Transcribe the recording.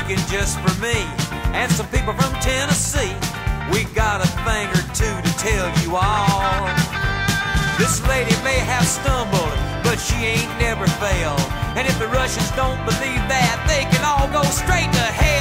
speaking just for me and some people from Tennessee. We got a thing or two to tell you all. This lady may have stumbled, but she ain't never failed. And if the Russians don't believe that, they can all go straight to hell.